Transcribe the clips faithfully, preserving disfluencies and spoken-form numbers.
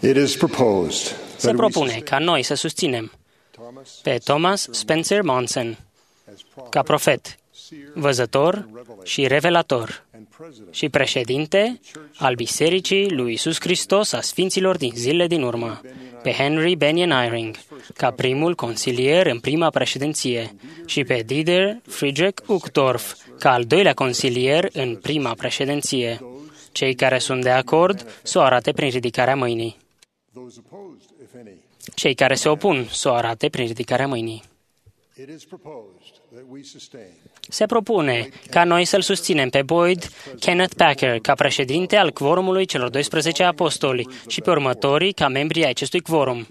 It is proposed Se propune ca noi să susținem pe Thomas Spencer Monson ca profet, văzător și revelator și președinte al Bisericii lui Iisus Hristos a Sfinților din zilele din urmă, pe Henry Benyon Eyring ca primul consilier în prima președinție și pe Dieter Friedrich Uchtdorf ca al doilea consilier în prima președinție. Cei care sunt de acord să o arate prin ridicarea mâinii. Cei care se opun să o arate prin ridicarea mâinii. Se propune ca noi să-l susținem pe Boyd Kenneth Packer ca președinte al quorumului celor doisprezece apostoli și pe următorii ca membri ai acestui quorum.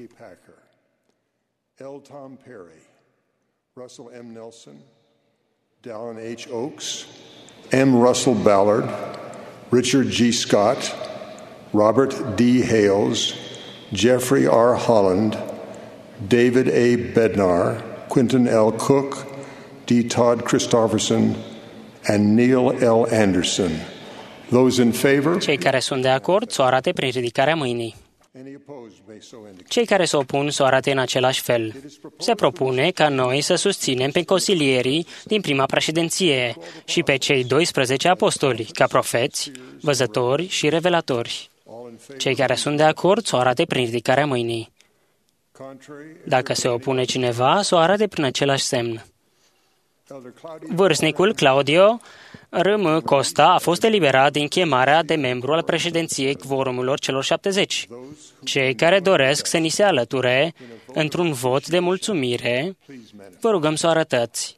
L. Tom Perry, Russell M. Nelson, Dallin H. Oaks, M. Russell Ballard, Richard G. Scott, Robert D. Hales, Jeffrey R. Holland, David A. Bednar, Quentin L. Cook, D. Todd Christofferson, and Neil L. Anderson. Those in favor? Cei care sunt de acord să o arate prin ridicarea mâinii. Cei care se opun să o arate în același fel. Se propune ca noi să susținem pe consilierii din prima președinție și pe cei doisprezece apostoli, ca profeți, văzători și revelatori. Cei care sunt de acord să o arate prin ridicarea mâinii. Dacă se opune cineva, să o arate prin același semn. Vârstnicul Claudio R M. Costa a fost eliberat din chemarea de membru al președinției quorumilor celor șaptezeci. Cei care doresc să ni se alăture într-un vot de mulțumire, vă rugăm să o arătați.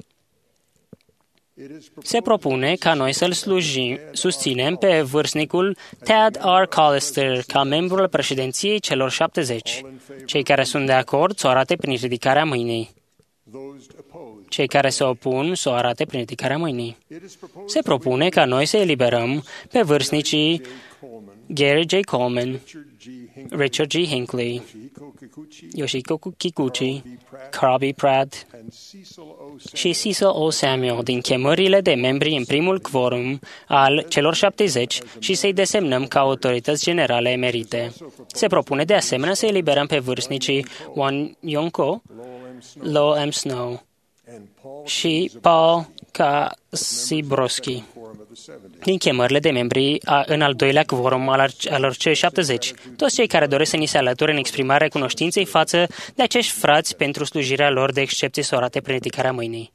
Se propune ca noi să-l slujim, susținem pe vârstnicul Tad R. Collister ca membru al președinției celor șaptezeci. Cei care sunt de acord să o arate prin ridicarea mâinii. Cei care se opun să o arate prin ridicarea mâinii. Se propune ca noi să eliberăm pe vârstnicii Gary J. Coleman, Richard G. Hinckley, Yoshiko Kikuchi, Carl B. Pratt și Cecil O. Samuel din chemările de membri în primul quorum al celor șaptezeci și să-i desemnăm ca autorități generale emerite. Se propune de asemenea să eliberăm pe vârstnicii Won Yonko, Lowell M. Snow și Paul Kasibroski din chemările de membri a, în al doilea quorum al alor cei șaptezeci. Toți cei care doresc să ni se alăture în exprimarea recunoștinței față de acești frați pentru slujirea lor de excepție să o arate prin ridicarea mâinii.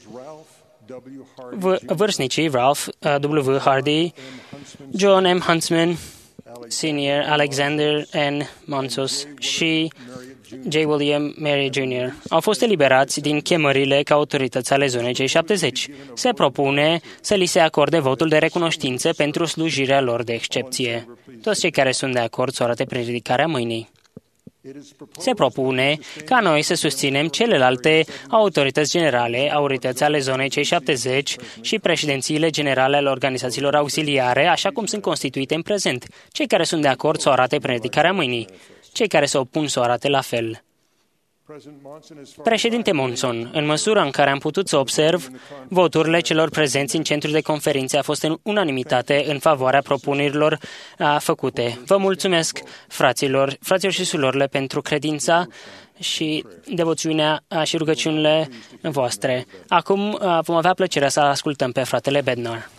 Vârstnicii Ralph W. Hardy, John M. Huntsman, Senior, Alexander N. Monsos și J. William Mary junior au fost eliberați din chemările ca autorități ale zonei cei șaptezeci. Se propune să li se acorde votul de recunoștință pentru slujirea lor de excepție. Toți cei care sunt de acord să o arate prin ridicarea mâinii. Se propune ca noi să susținem celelalte autorități generale, autorități ale zonei cei șaptezeci și președințiile generale ale organizațiilor auxiliare, așa cum sunt constituite în prezent. Cei care sunt de acord să o arate prin ridicarea mâinii. Cei care se opun să o arate la fel. Președinte Monson, în măsura în care am putut să observ, voturile celor prezenți în centrul de conferințe a fost în unanimitate în favoarea propunerilor a, făcute. Vă mulțumesc, fraților, fraților și surorile, pentru credința și devoțiunea și rugăciunile voastre. Acum a, vom avea plăcerea să ascultăm pe fratele Bednar.